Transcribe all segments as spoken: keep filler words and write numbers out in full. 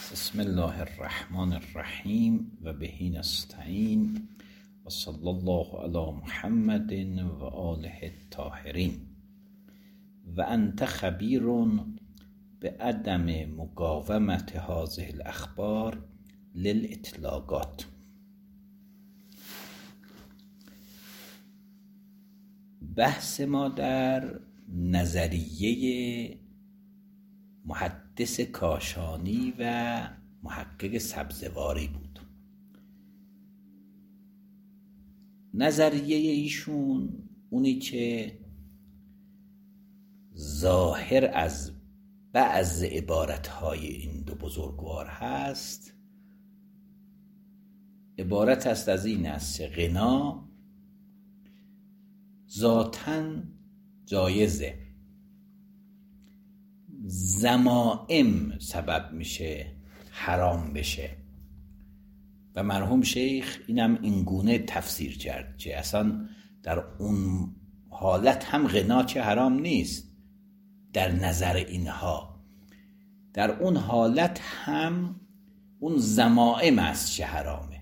بسم الله الرحمن الرحیم و بهی نستعین و صلی الله علی محمد و آله الطاهرین. و انت خبیر به عدم مقاومت هذه الاخبار للاطلاقات. بحث ما در نظریه محدث کاشانی و محقق سبزواری بود. نظریه ایشون اونی که ظاهر از بعض عبارتهای این دو بزرگوار هست عبارت است از این است غنا ذاتاً جایزه، ضمائم سبب میشه حرام بشه و مرحوم شیخ اینم اینگونه تفسیر کرد که اصلا در اون حالت هم غنا چه حرام نیست در نظر اینها، در اون حالت هم اون ضمائم است چه حرامه.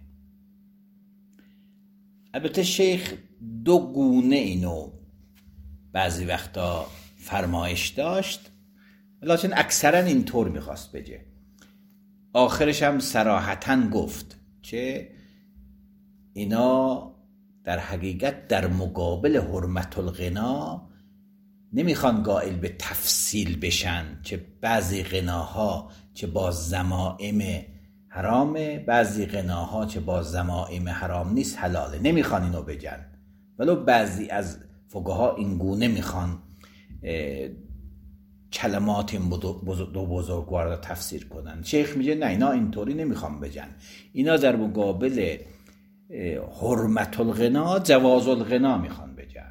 البته شیخ دو گونه اینو بعضی وقتا فرمایش داشت، لکن اکثرا اینطور میخواست بگه. آخرش هم صراحتاً گفت که اینا در حقیقت در مقابل حرمت الغنا نمیخوان قائل به تفصیل بشن که بعضی غناها که با ضمائم حرامه، بعضی غناها که با ضمائم حرام نیست حلاله، نمیخوان اینو بگن. ولو بعضی از فقها این گونه میخوان کلمات این دو بزرگوار را تفسیر کنن. شیخ میگه نه، اینا اینطوری نمیخوام بگن، اینا در مقابل حرمت الغنا جواز الغنا میخوان بگن.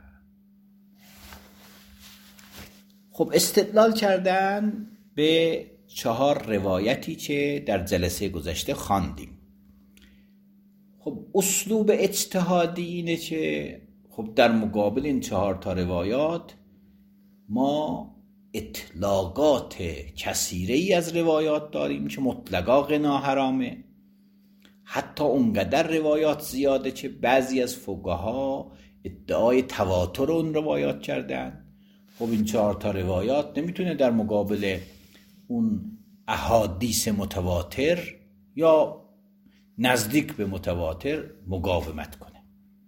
خب استدلال کردن به چهار روایتی که در جلسه گذشته خواندیم. خب اسلوب اجتهادی اینه که خب در مقابل این چهار تا روایات ما اطلاقات کثیره‌ای از روایات داریم که مطلقا غنا حرامه، حتی اونقدر روایات زیاده که بعضی از فقها ادعای تواتر اون روایات کردن. خب این چهار تا روایات نمیتونه در مقابل اون احادیث متواتر یا نزدیک به متواتر مقاومت کنه.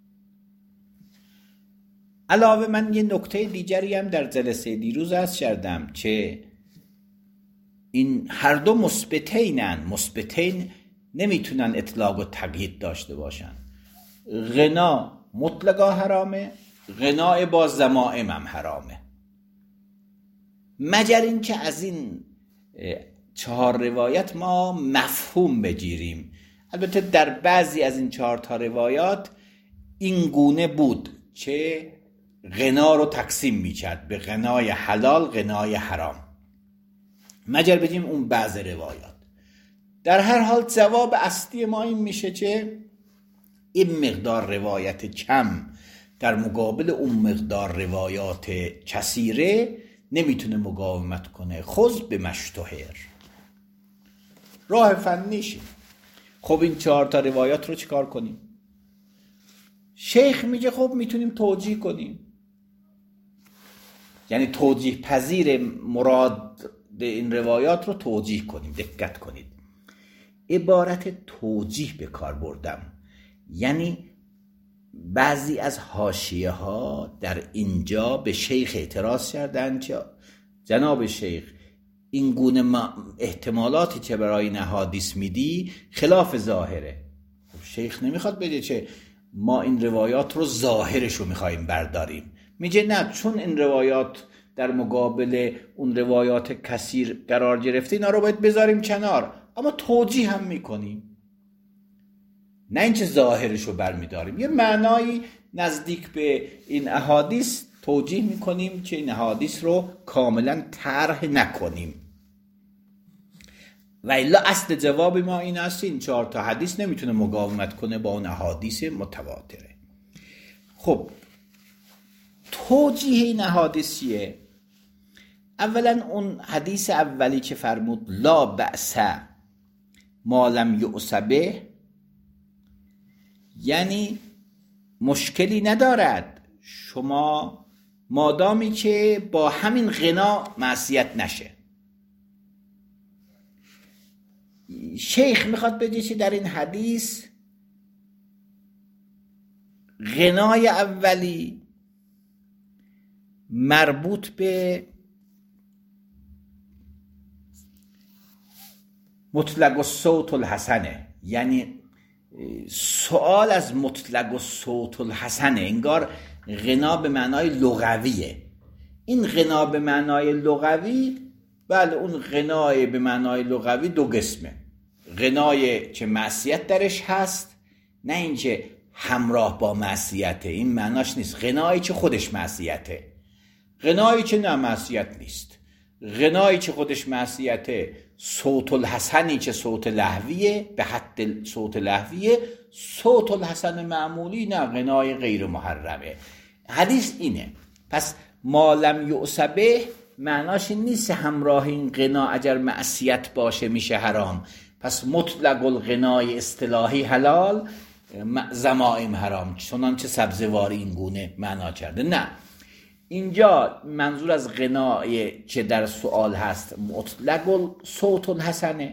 علاوه من یه نکته دیگری هم در جلسه دیروز عرض کردم که این هر دو مثبتینن، مثبتین نمیتونن اطلاق و تقیید داشته باشن. غنا مطلقا حرامه، غنا با ضمائم هم حرامه، مگر این که از این چهار روایت ما مفهوم بگیریم. البته در بعضی از این چهار تا روایات این گونه بود که غنا رو تقسیم میکرد به غنای حلال، غنای حرام، مگر بگیم اون بعض روایات. در هر حال جواب اصلی ما این میشه که این مقدار روایت کم در مقابل اون مقدار روایات کثیره نمیتونه مقاومت کنه. خذ به مشتهر، راه فنیشه. خب این چهار تا روایات رو چیکار کنیم؟ شیخ میگه خب میتونیم توجیه کنیم، یعنی توجیه پذیر مراد این روایات رو توجیه کنیم. دقت کنید، عبارت توجیه به کار بردم، یعنی بعضی از حاشیه ها در اینجا به شیخ اعتراض کردن که جناب شیخ این گونه احتمالاتی که برای این احادیث میدی خلاف ظاهره. خب شیخ نمیخواد بگه که ما این روایات رو ظاهرش رو میخواییم برداریم، میگه نه، چون این روایات در مقابل اون روایات کثیر قرار گرفته اینا رو باید بذاریم کنار، اما توجیه هم میکنیم، نه اینکه ظاهرش رو برمیداریم. یه معنایی نزدیک به این احادیث توجیه میکنیم که این احادیث رو کاملا طرح نکنیم. و الا اصل جواب ما این است این چهار تا حدیث نمیتونه مقاومت کنه با اون احادیث متواتره. خب توجیه این احادیث چیه؟ اولا اون حدیث اولی که فرمود لا بأس ما لم یعصبه یعنی مشکلی ندارد شما مادامی که با همین غنا معصیت نشه. شیخ میخواد بگه که در این حدیث غنای اولی مربوط به مطلق الصوت الحسنه، یعنی سوال از مطلق الصوت الحسنه، انگار غنا به معنای لغویه. این غنا به معنای لغوی، بله اون غنای به معنای لغوی دو قسمه. غنای که معصیت درش هست، نه اینکه همراه با معصیته، این معناش نیست. غنایی که خودش معصیته، غنایی که نه معصیت نیست. غنایی که خودش معصیته، صوت الحسنی که صوت لهویه، به حد صوت لهویه. صوت الحسن معمولی نه، غنای غیر محرمه. حدیث اینه. پس ما لم یعصبه معناش این نیست همراه این غنا اگر معصیت باشه میشه حرام، پس مطلق الغنای اصطلاحی حلال، ضمائم حرام، چنانچه سبزواری این گونه معنا کرده. نه، اینجا منظور از غنای که در سوال هست مطلق صوت الحسنه،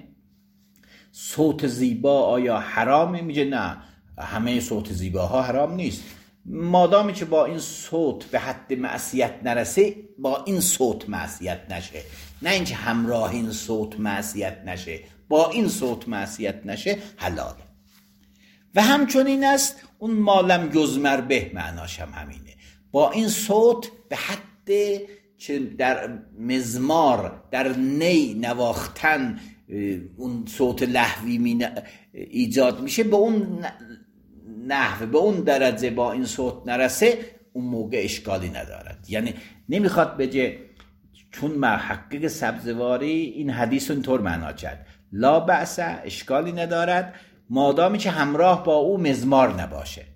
صوت زیبا آیا حرامه؟ میگه نه، همه صوت زیباها حرام نیست، مادامی که با این صوت به حد معصیت نرسه، با این صوت معصیت نشه، نه اینکه همراه این صوت معصیت نشه، با این صوت معصیت نشه، حلاله. و همچنین است اون مالم یزمر به، معناش هم همینه، با این صوت به حد که در مزمار، در نی نواختن اون صوت لهوی می ایجاد میشه، به اون نحو، به اون درجه با این صوت نرسه، اون موقع اشکالی ندارد. یعنی نمیخواد بگه چون محقق سبزواری این حدیث اینطور معنا کرد، لا بأس، اشکالی ندارد مادامی که همراه با او مزمار نباشه.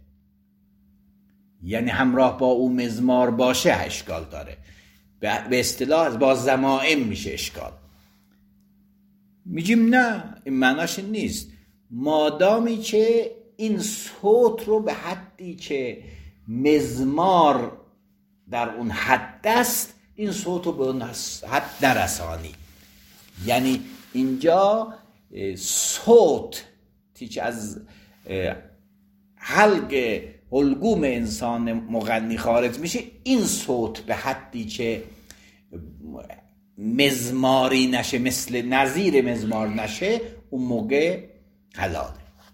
یعنی همراه با او مزمار باشه اشکال داره، به اصطلاح با ضمائم میشه اشکال. میگیم نه، این معناش نیست. مادامی که این صوت رو به حدی که مزمار در اون حد است، این صوت رو به اون حد نرسانی. یعنی اینجا صوت که از حلق حلقوم انسان مغنی خارج میشه، این صوت به حدی که مزماری نشه، مثل نظیر مزمار نشه، اون موقع حلاله.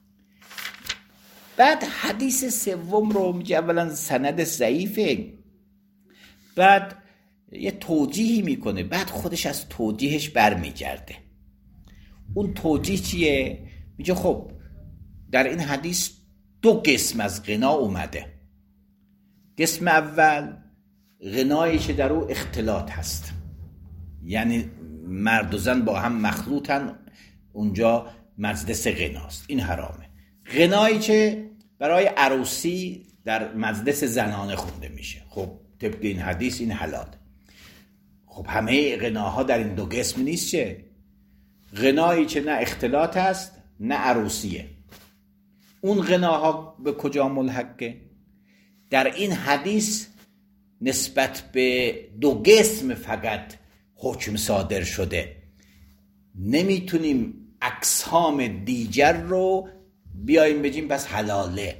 بعد حدیث سوم رو میگه، اولا سند ضعیفه، بعد یه توجیهی میکنه، بعد خودش از توجیهش برمیگرده. اون توجیه چیه؟ میگه خب در این حدیث دو قسم از غنا اومده. قسم اول غنایی که در او اختلاط هست، یعنی مرد و زن با هم مخلوطن، اونجا مجلس غناست، این حرامه. غنایی که برای عروسی در مجلس زنانه خونده میشه، خب طبق این حدیث این حلال. خب همه غناها در این دو قسم نیست چه؟ غنایی که نه اختلاط هست نه عروسیه، اون غناها به کجا ملحقه؟ در این حدیث نسبت به دو قسم فقط حکم صادر شده، نمیتونیم اقسام دیگر رو بیاییم بگیم پس حلاله.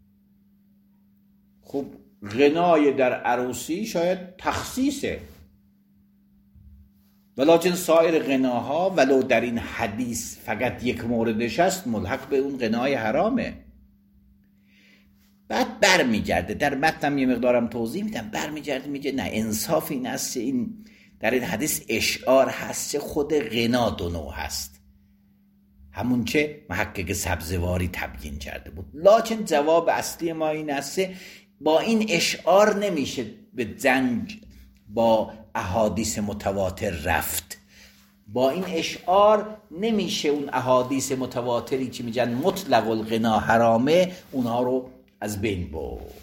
خب غنای در عروسی شاید تخصیصه، ولکن سایر غناها ولو در این حدیث فقط یک موردش هست، ملحق به اون غنای حرامه. بعد برمیگرده، در متنم یه مقدارم توضیح میدم، برمیگرده میگه نه، انصاف این است این در این حدیث اشعار هست که خود غنا دو نوع هست، همون که محقق سبزواری تبیین کرده بود. لکن جواب اصلی ما این است با این اشعار نمیشه به جنگ با احادیث متواتر رفت، با این اشعار نمیشه اون احادیث متواتری که میگن مطلق الغنا حرامه، اونها رو از بین برد.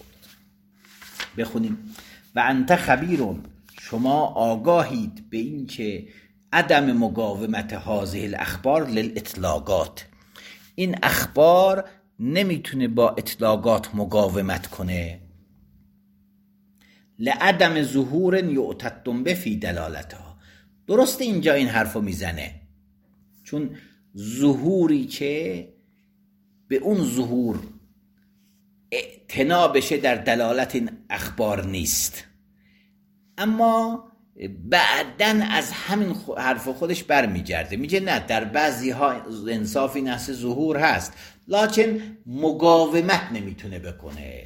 بخونیم: و انت خبیرون، شما آگاهید به این که عدم مقاومت هذه الاخبار للاطلاقات. این اخبار نمیتونه با اطلاقات مقاومت کنه. لعدم ظهور یعتد به فی دلالتها. درسته اینجا این حرفو میزنه، چون ظهوری که به اون ظهور اعتنا بشه در دلالت این اخبار نیست، اما بعدن از همین حرف خودش برمیگرده، میگه نه، در بعضی ها انصاف این است ظهور هست، لکن مقاومت نمیتونه بکنه.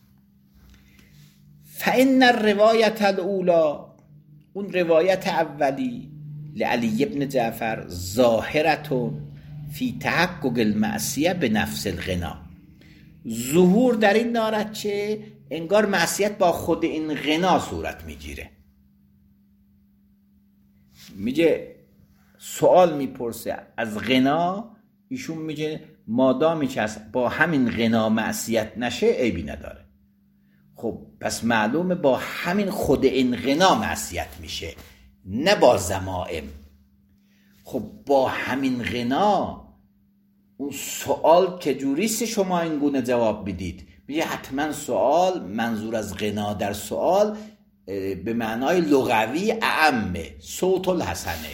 فإن الروایت الاولی، اون روایت اولی لعلی ابن جعفر، ظاهرتون فی تحقق المعصیه به نفس الغنا. ظهور در این دارد که انگار معصیت با خود این غنا صورت میگیره. میگه سوال میپرسه از غنا، ایشون میگه مادامی که با همین غنا معصیت نشه عیبی نداره. خب پس معلومه با همین خود این غنا معصیت میشه، نه با ضمائم. خب با همین غنا اون سوال که جوریست شما این گونه جواب بدید؟ میگه حتما سوال، منظور از غنا در سوال به معنای لغوی اعمه، صوت الحسنه.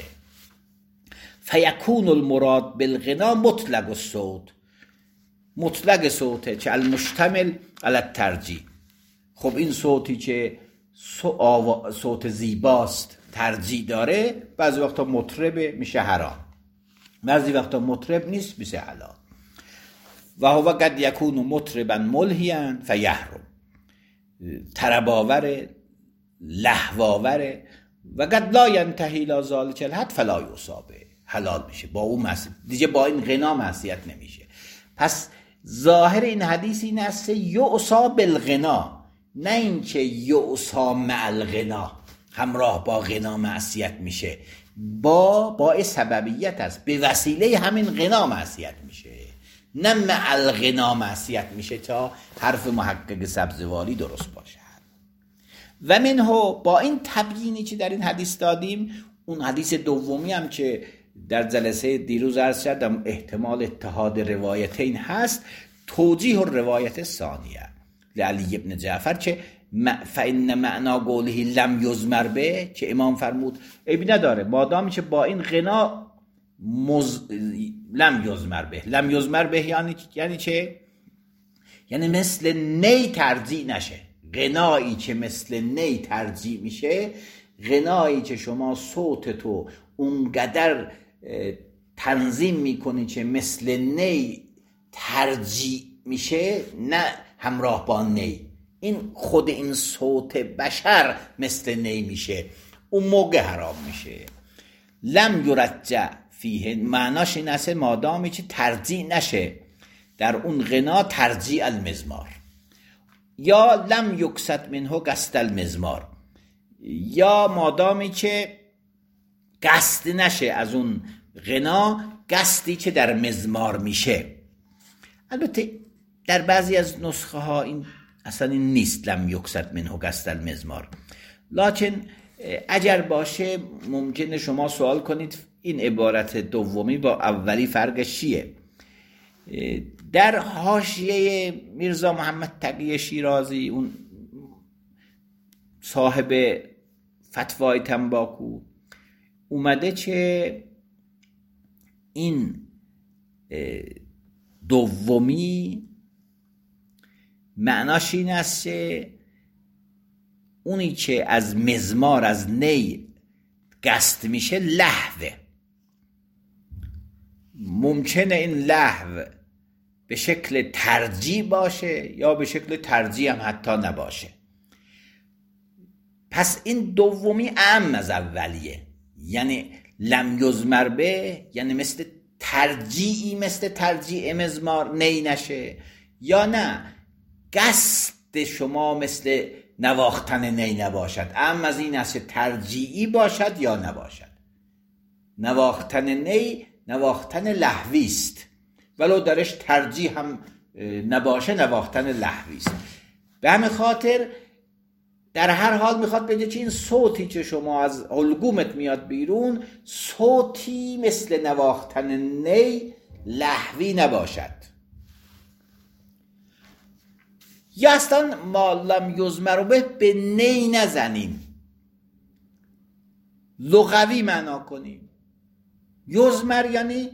فیکون المراد بالغنا مطلق الصوت، مطلق صوته که المشتمل علی الترجیح. خب این صوتی که صوت زیباست ترجیح داره، بعضی وقتا مطربه میشه حرام، بعضی وقتا مطرب نیست میشه حلال. و هو قد یکون مطربا ملهیا فیحرم، طرباور لهواور، و قد لا ینتهی الی ذلک الحد فلا یصابه، حلال میشه با اون معصیت دیگه، با این غنا معصیت نمیشه. پس ظاهر این حدیث این است یعصا بالغنا، نه اینکه یعصا مع الغنا، همراه با غنا معصیت میشه، با با سببیت است، به وسیله همین غنا معصیت میشه، نه مع الغنا معصیت میشه، تا حرف محقق سبزواری درست باشه. و منه، با این تبیینی که در این حدیث دادیم، اون حدیث دومی هم که در جلسه دیروز عرض کردم احتمال اتحاد روایتین هست، توجیه روایت ثانیه لعلی ابن جعفر که فإن معنا قوله لم یضمر به، که امام فرمود عیبی نداره مادامی که با این غنا مز... لم یضمر به. لم یضمر به یعنی یعنی چه؟ یعنی مثل نی ترجیح نشه. غنایی که مثل نی ترجیح میشه، غنایی که شما صوتتو اونقدر تنظیم میکنی که مثل نی ترجیح میشه، نه همراه با نی، این خود این صوت بشر مثل نی میشه، اون موقع حرام میشه. لم یرجع فیه معناش این است مادامی که ترجیح نشه در اون غنا ترجیح المزمار، یا لم یقصد منه قصد المزمار، یا مادامی که قصد نشه از اون غنا قصدی که در مزمار میشه. البته در بعضی از نسخه ها این اصلا این نیست، لم یقصد منه قصد المزمار، لکن اگر باشه ممکنه شما سوال کنید این عبارت دومی با اولی فرقش چیه؟ در حاشیه میرزا محمد تقی شیرازی، اون صاحب فتوای تنباکو، اومده که این دومی معناش این است که اونی که از مزمار از نی قصد میشه لهوه. ممکنه این لهو به شکل ترجیح باشه یا به شکل ترجیح هم حتی نباشه. پس این دومی اعم از اولیه، یعنی لم یضمر به، یعنی مثل ترجیحی مثل ترجیح مزمار نی نشه، یا نه قصد شما مثل نواختن نی نباشد. اعم از این است ترجیحی باشد یا نباشد. نواختن نی نواختن لهوی است، ولو درش ترجیح هم نباشه نواختن لهوی است. به همین خاطر در هر حال میخواد بگه که این صوتی که شما از حلقومت میاد بیرون صوتی مثل نواختن نی لهوی نباشد. یا اصلا ما لم یزمر به به نی نزنیم، لغوی معنا کنیم. یزمر یعنی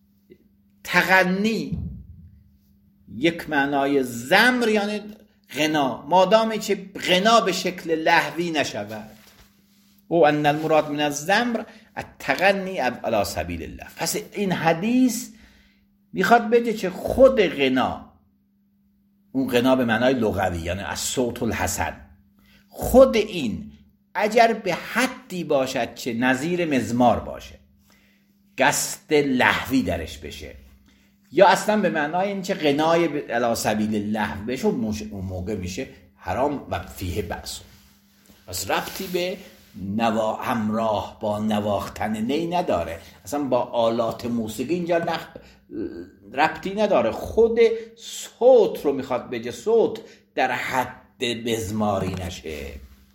تغنی، یک معنای زمر یعنی غنا، مادامی که غنا به شکل لهوی نشود. او ان المراد من الزمر التغنی علی سبیل الله. پس این حدیث میخواد بگه که خود غنا، اون غنا به معنای لغوی یعنی از صوت الحسن، خود این اگر به حدی باشد که نظیر مزمار باشه، قصد لهوی درش بشه، یا اصلا به معنای این که غنای علی سبیل الله بشه، اون موقع میشه حرام و فیه بأس. پس ربطی به نوا همراه با نواختن نی نداره، اصلا با آلات موسیقی اینجا نخ... ربطی نداره. خود صوت رو میخواد بگه، صوت در حد مزماری نشه.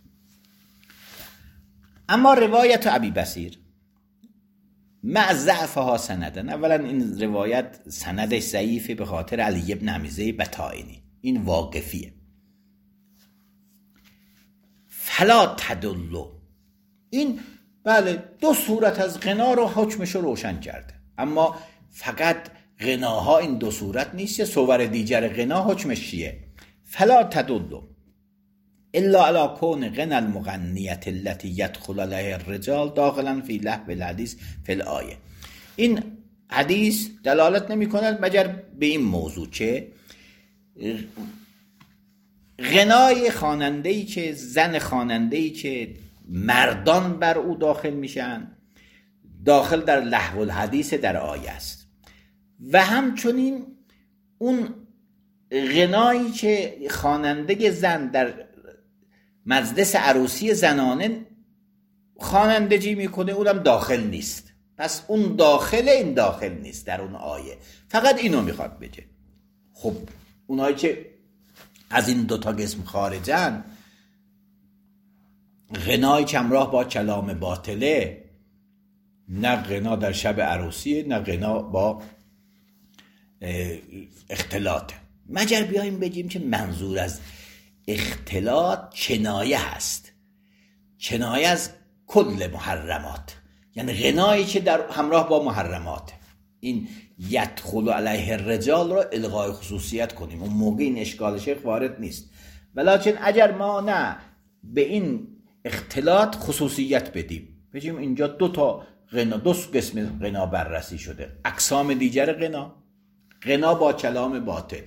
اما روایت ابی بصیر مع ضعفها سندن، اولا این روایت سندش ضعیفه به خاطر علی بن حمیزه بطائنی، این واقفیه. فلا تدلو، این بله دو صورت از غنا رو حکمش رو روشن کرده، اما فقط غناها این دو صورت نیست، صور دیگر غنا حکمش چیه؟ فلا تدلو الا علی کون غنا المغنیه التي يدخل عليها الرجال داخلا فی لهو الحدیث فی الآیه. این حدیث دلالت نمی کند مگر به این موضوع که غنای خواننده‌ای که زن خواننده‌ای که مردان بر او داخل میشن داخل در لهو الحدیث در آیه است، و همچنین اون غنایی که خواننده زن در مجلس عروسی زنانه خوانندگی میکنه اونم داخل نیست. پس اون داخل این داخل نیست در اون آیه، فقط اینو میخواد بگه. خب اونایی که از این دوتا قسم خارجن، غنای که همراه با کلام باطله، نه غنا در شب عروسیه نه غنا با اختلاط، مگر بیاییم بگیم که منظور از اختلاط کنایه هست، کنایه از کل محرمات، یعنی غنایی که در همراه با محرمات. این یدخل علیه الرجال رو الغای خصوصیت کنیم، اون موقع این اشکال شیخ وارد نیست. ولیکن اگر ما نه به این اختلاط خصوصیت بدیم، بگیم اینجا دو تا غنا، دو قسم غنا بررسی شده، اقسام دیگر غنا، غنا با کلام باطل،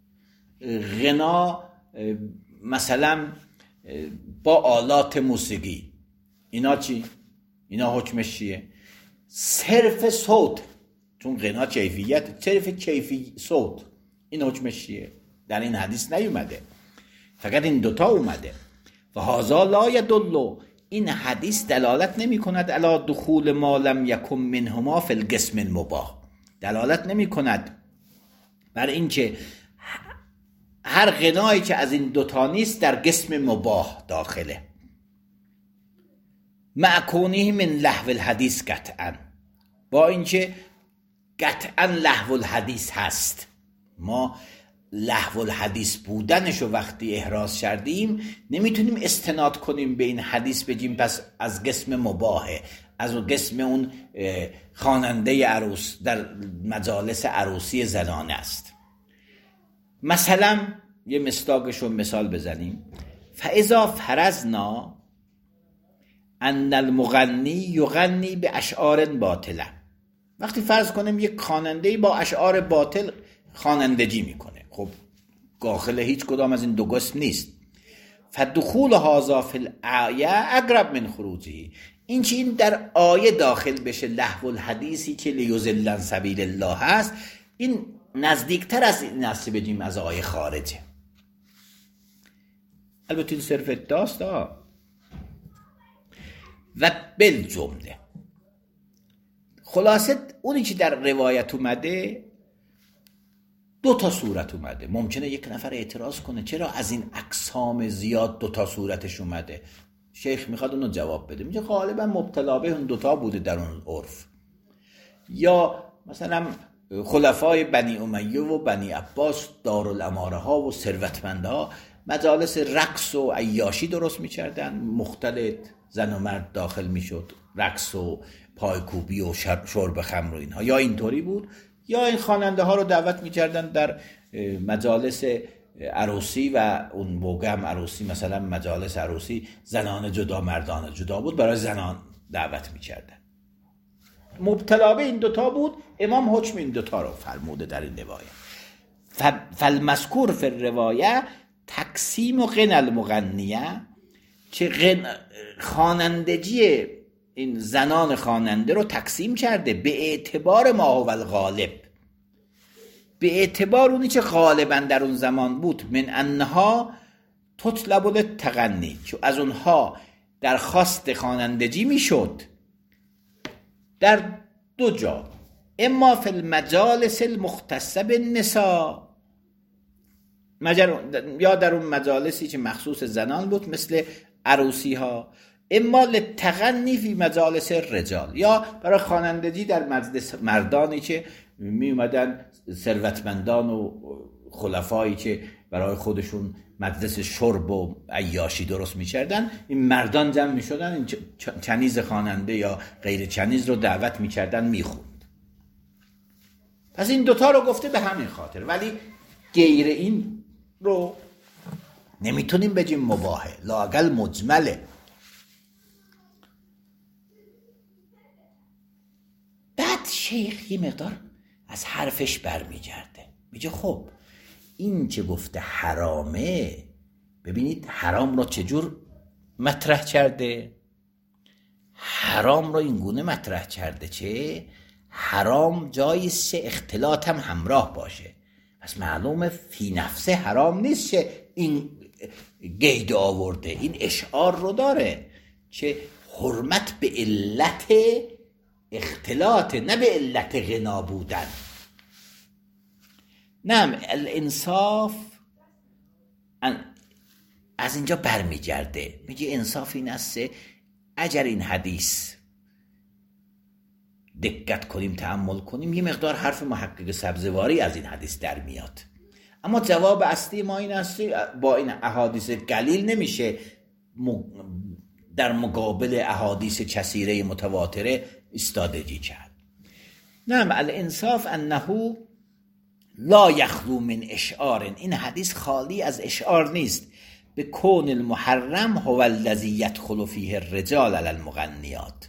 غنا مثلا با آلات موسیقی، اینا چی؟ اینا حکمش چیه؟ صرف صوت، چون غنا کیفیت، صرف کیفی صوت، این حکمش چیه؟ در این حدیث نیومده، فقط این دوتا اومده. و هذا لا یدل، این حدیث دلالت نمی کند علی دخول ما لم یکن منهما فی القسم المباح، دلالت نمی کند بر این که هر غنایی که از این دوتا نیست در قسم مباح داخله، مع کونه من لهو الحدیث قطعا، با اینکه قطعا لهو الحدیث هست. ما لهو الحدیث بودنشو وقتی احراز کردیم نمیتونیم استناد کنیم به این حدیث بگیم پس از قسم مباحه، از قسم اون خواننده عروس در مجالس عروسی زنانه است. مثلا یه مصداقشو مثال بزنیم، فاذا فرضنا ان المغنی یغنی به اشعار باطله، وقتی فرض کنیم یک خواننده با اشعار باطل خوانندگی میکنه، خب داخل هیچ کدام از این دو قسم نیست. فدخول هذا فی الآیه اقرب من خروجه، این چی این در آیه داخل بشه لهو الحدیثی که لیضل عن سبیل الله هست، این نزدیکتر از این است بگیم از آیه خارجه. البته این صرف ادعاست و بالجمله خلاصه اونی که در روایت اومده دو تا صورت اومده. ممکنه یک نفر اعتراض کنه چرا از این اقسام زیاد دو تا صورتش اومده؟ شیخ میخواد اونو جواب بده، میگه غالبا مبتلا به اون دوتا بوده در اون عرف. یا مثلا خلفای بنی امیه و بنی عباس، دارالاماره ها و ثروتمنده ها مجالس رقص و عیاشی درست میکردن، مختلط زن و مرد داخل میشد، رقص و پایکوبی و شرب خمر و اینها. یا اینطوری بود، یا این خواننده ها رو دعوت میکردن در مجالس عروسی و اون موقع هم عروسی مثلا مجالس عروسی زنان جدا مردان جدا بود، برای زنان دعوت میکردن. مبتلا به این دوتا بود. امام حکم این دوتا رو فرموده در این روایه. فالمذکور فی الروایه تقسیم و غن المغنیه، چه غن خوانندگی این زنان خواننده رو تقسیم کرده به اعتبار ما هو الغالب، به اعتبار اونی که غالبا در اون زمان بود. من انها تطلب للتغنی، چون از اونها درخواست خوانندگی میشد در دو جا، اما فی المجالس المختصه بالنساء، یا در اون مجالسی که مخصوص زنان بود مثل عروسی ها، اما للتغنی فی مجالس الرجال، یا برای خوانندگی در مجلس مردانی که می اومدن، ثروتمندان و خلفایی که برای خودشون مجلس شرب و عیاشی درست می‌کردن، این مردان جمع می‌شدن، این چنیز خواننده یا غیر چنیز رو دعوت می‌کردن می‌خوند. پس این دوتا رو گفته به همین خاطر، ولی غیر این رو نمیتونیم بگیم مباحه، لااقل مجمله. بعد شیخ یه مقدار از حرفش برمیگرده، میگه خب این که گفته حرامه، ببینید حرام رو چجور مطرح کرده. حرام رو این گونه مطرح کرده چه حرام جایز چه اختلاط هم همراه باشه. پس معلومه فی نفسه حرام نیست که این قید آورده، این اشعار رو داره که حرمت به علت اختلاط، نه به علت غنا بودن. نه، الانصاف از اینجا برمیگرده، میگه انصاف این است اگر این حدیث دقت کنیم، تأمل کنیم، یه مقدار حرف محقق سبزواری از این حدیث در میاد. اما جواب اصلی ما این است با این احادیث قلیل نمیشه در مقابل احادیث کثیره متواتره استادگی کرد. نعم، الانصاف انه لا یخلو من اشعار، این حدیث خالی از اشعار نیست. به کون المحرم هو الذی یدخل فیه الرجال علی المغنیات،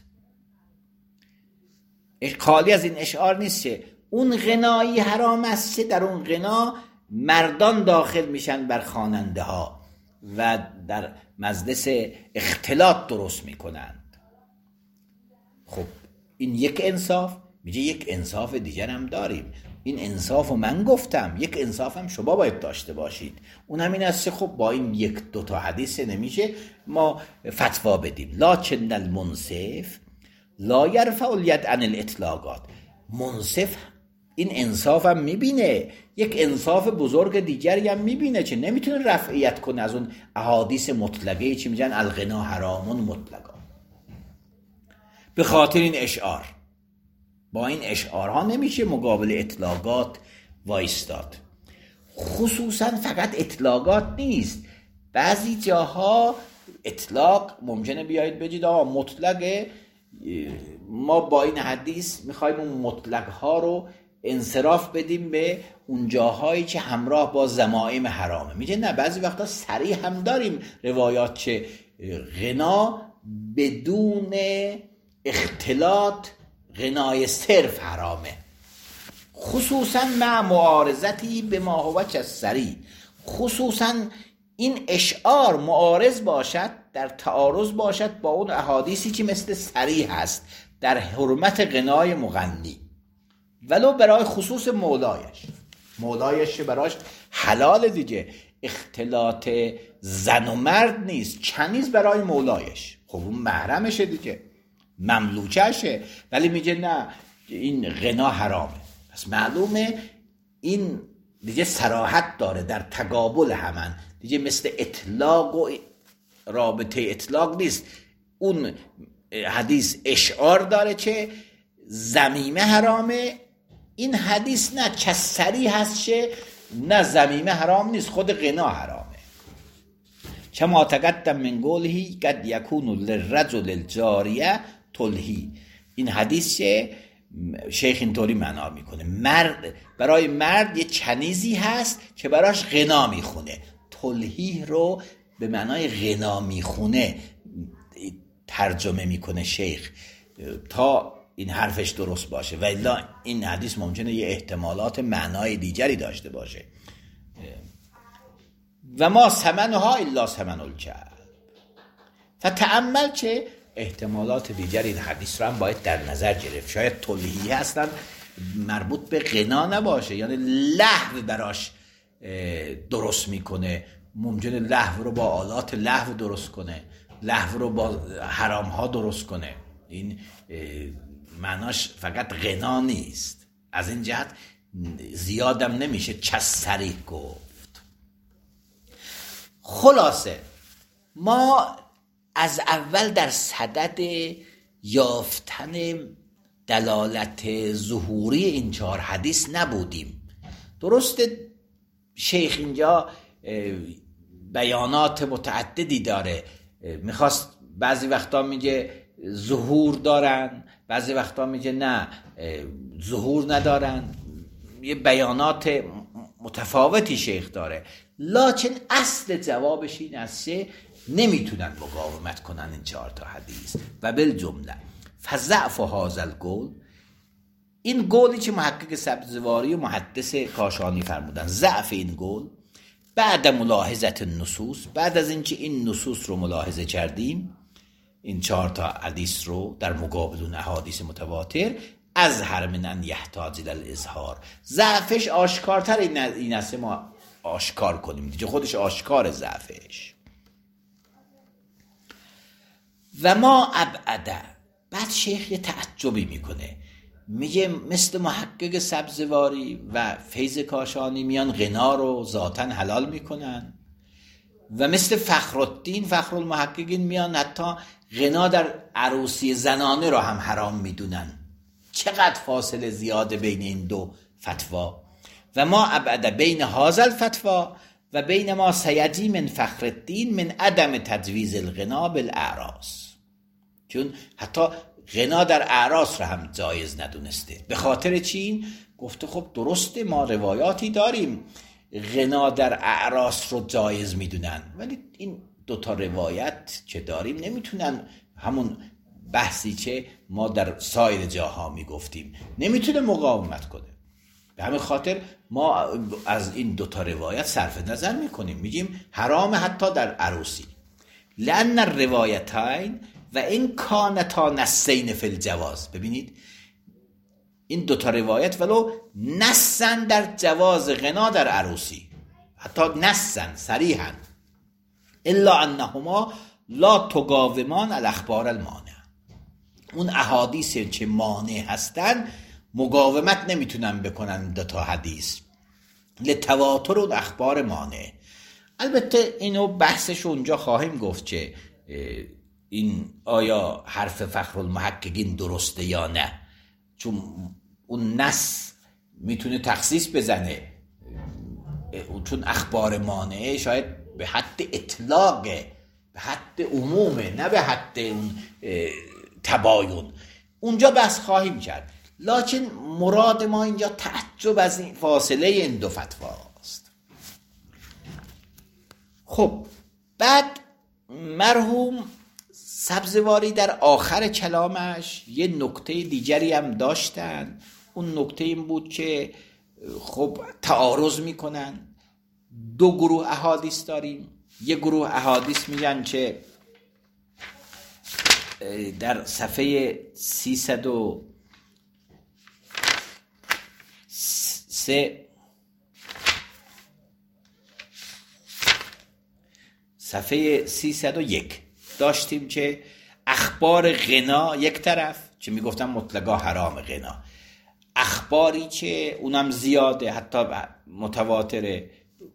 خالی از این اشعار نیست که اون غنایی حرام است که در اون غنا مردان داخل میشن بر خواننده ها و در مجلس اختلاط درست میکنند. خب این یک انصاف. میگه یک انصاف دیگر هم داریم. این انصاف رو من گفتم، یک انصاف هم شما باید داشته باشید. اون هم این است خب با این یک دوتا حدیث نمیشه ما فتوا بدیم. لکن المنصف لا یرفع الید عن الاطلاقات. منصف این انصاف هم میبینه، یک انصاف بزرگ دیگری هم میبینه که نمیتونه رفعیت کنه از اون احادیث مطلقه چی میگن الغنا حرامون مطلقا، به خاطر این اشعار. با این اشعارها نمیشه مقابل اطلاقات وایستاد. خصوصا فقط اطلاقات نیست، بعضی جاها اطلاق ممکنه بیایید بگید آقا مطلقه، ما با این حدیث میخوایم اون مطلق ها رو انصراف بدیم به اون جاهایی که همراه با ضمائم حرامه. میگه نه، بعضی وقتا صریح هم داریم روایات که غنا بدون اختلاط غنای صرف حرامه، خصوصا مع معارضتی به ما هو کالصریح. خصوصا این اشعار معارض باشد، در تعارض باشد با اون احادیثی که مثل صریح هست در حرمت غنای مغنی، ولو برای خصوص مولایش. مولایش براش حلال دیگه، اختلاط زن و مرد نیست، کنیز برای مولایش، خب اون محرمشه دیگه، مملوکشه، ولی میگه نه این غنا حرامه. پس معلومه این دیگه صراحت داره در تقابل همن، دیگه مثل اطلاق و رابطه اطلاق نیست. اون حدیث اشعار داره که ضمیمه حرامه، این حدیث نه چه صریح هست که نه ضمیمه حرام نیست، خود غنا حرامه. کما تقدم من قوله قد یکون للرجل الجاریه تلهی. این حدیث که شیخ اینطوری معنا میکنه، مرد برای مرد یه چنیزی هست که براش غنا میخونه. تلهی رو به معنای غنا میخونه ترجمه میکنه شیخ تا این حرفش درست باشه، و الا این حدیث ممکنه یه احتمالات معنای دیگری داشته باشه. و ما ثمنها الا ثمن الکلب. فتأمل چه احتمالات دیگر این حدیث رو هم باید در نظر گرفت. شاید تلهی هستن مربوط به غنا نباشه، یعنی لهو براش درست میکنه. ممکنه لهو رو با آلات لهو درست کنه، لهو رو با حرام ها درست کنه. این معناش فقط غنا نیست. از این جهت زیادم نمیشه چه صریح گفت. خلاصه ما از اول در صدد یافتن دلالت ظهوری این چهار حدیث نبودیم. درسته شیخ اینجا بیانات متعددی داره، میخواست بعضی وقتا میگه ظهور دارن، بعضی وقتا میگه نه ظهور ندارن، یه بیانات متفاوتی شیخ داره. لکن اصل جوابش این است که نمیتونن مقاومت کنن این چهار تا حدیث. و بالجمله فضعف هذا القول، این قولی که محقق سبزواری و محدث کاشانی فرمودن، ضعف این قول بعد ملاحظت النصوص، بعد از اینکه این نصوص رو ملاحظه کردیم، این چهار تا حدیث رو در مقابل اون احادیث متواتر، از هر من ان یحتاج الی الاظهار، ضعفش آشکارتر این است ما آشکار کنیم دیگه، خودش آشکار ضعفش. و ما ابعده، بعد شیخ یه تعجبی میکنه، میگه مثل محقق سبزواری و فیض کاشانی میان غنا رو ذاتن حلال میکنن، و مثل فخرالدین فخرالمحققین میان حتی غنا در عروسی زنانه رو هم حرام میدونن. چقدر فاصله زیاده بین این دو فتوا. و ما ابعد بین هذا الفتوا و بین ما سیجی من فخرالدین من عدم تجویز الغنا بالاعراس، چون حتی غنا در اعراس رو هم جایز ندونسته. به خاطر چی؟ گفته خب درسته ما روایاتی داریم غنا در اعراس رو جایز میدونن، ولی این دوتا روایت که داریم نمیتونن همون بحثی که ما در سایر جاها میگفتیم نمیتونه مقاومت کنه. به همین خاطر ما از این دوتا روایت صرف نظر میکنیم، میگیم حرام حتی در عروسی. لأن الروایتین و این کانتا نسین فی الجواز. ببینید این دوتا روایت ولو نسن در جواز غنا در عروسی، حتی نسن صریحا، الا انهما لا تقاومان الاخبار المانع. اون احادیث که مانع هستن مقاومت نمیتونن بکنن دوتا حدیث لتواتر اون اخبار مانع. البته اینو بحثش اونجا خواهیم گفت که این آیا حرف فخرالمحققین درسته یا نه، چون اون نص میتونه تخصیص بزنه، چون اخبار مانعه شاید به حد اطلاقه، به حد عمومه، نه به حد اون تباین. اونجا بحث خواهیم کرد، لکن مراد ما اینجا تعجب از این فاصله این دو فتواست. خب بعد مرحوم سبزواری در آخر کلامش یه نکته دیگری هم داشتن. اون نکته این بود که خب تعارض میکنن، دو گروه احادیث داریم. یه گروه احادیث میگن که در صفحه سیصد و سه صفحه سیصد و یک داشتیم که اخبار غنا یک طرف، چه میگفتن مطلقا حرام غنا، اخباری که اونم زیاده، حتی متواتره.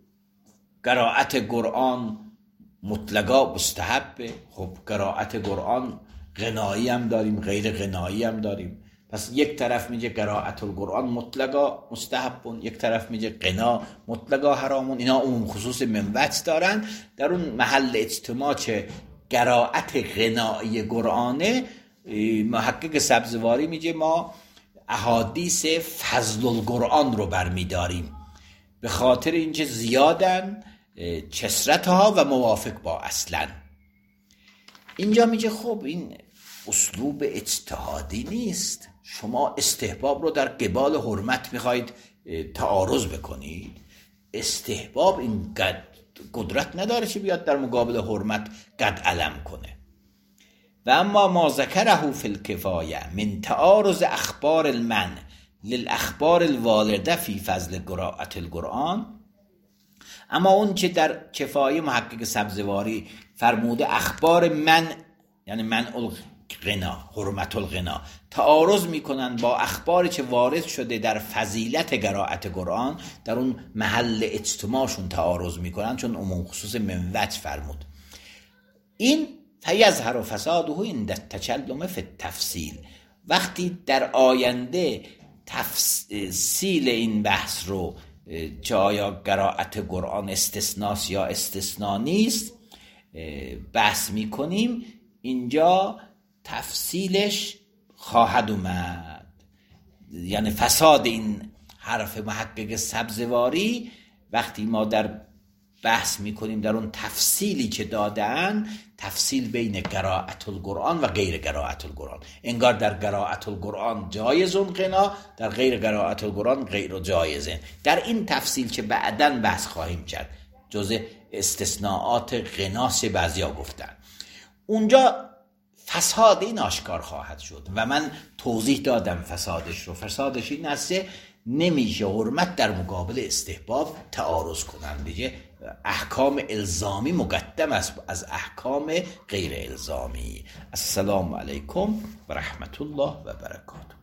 قرائت قرآن مطلقا مستحبه. خب قرائت قرآن غنایی هم داریم، غیر غنایی هم داریم. پس یک طرف میگه قرائت القرآن مطلقا مستحبون، یک طرف میگه غنا مطلقا حرامون. اینا عموم خصوص منوط دارن. در اون محل اجتماع که قرائت غنایی قرآنه، محقق سبزواری میگه ما احادیث فضل القرآن رو برمیداریم، به خاطر اینکه زیادن کثرتها و موافق با اصلا. اینجا میگه خب این اسلوب اجتهادی نیست، شما استحباب رو در قبال حرمت میخواید تعارض بکنید. استحباب این قد قدرت نداره که بیاد در مقابل حرمت قد علم کنه. و اما ما ذکره فی الکفایه من تعارض اخبار المن للاخبار الوارده فی فضل قرائت القرآن، اما اون که در کفایه محقق سبزواری فرموده اخبار من، یعنی منع الغنا، حرمت الغنا، تعارض میکنن با اخباری که وارد شده در فضیلت قرائت قرآن، در اون محل اجتماعشون تعارض میکنن، چون عموم خصوص منوط فرمود. این فیظهر فساده عند التکلم فی التفصیل، وقتی در آینده تفصیل این بحث رو که آیا قرائت قرآن استثناست یا استثنا نیست بحث میکنیم، اینجا تفصیلش خواهد اومد. یعنی فساد این حرف محقق سبزواری وقتی ما در بحث میکنیم در اون تفصیلی که دادن، تفصیل بین قرائت القرآن و غیر قرائت القرآن، انگار در قرائت القرآن جایزون غنا، در غیر قرائت القرآن غیر جایزه. در این تفصیل که بعداً بحث خواهیم کرد، جزء استثناءات غناس بعضیا گفتن، اونجا فساد این آشکار خواهد شد و من توضیح دادم فسادش رو. فسادش این است نمیشه حرمت در مقابل استحباب تعارض کنن دیگه. احکام الزامی مقدم است از احکام غیر الزامی. السلام علیکم و رحمت الله و برکاته.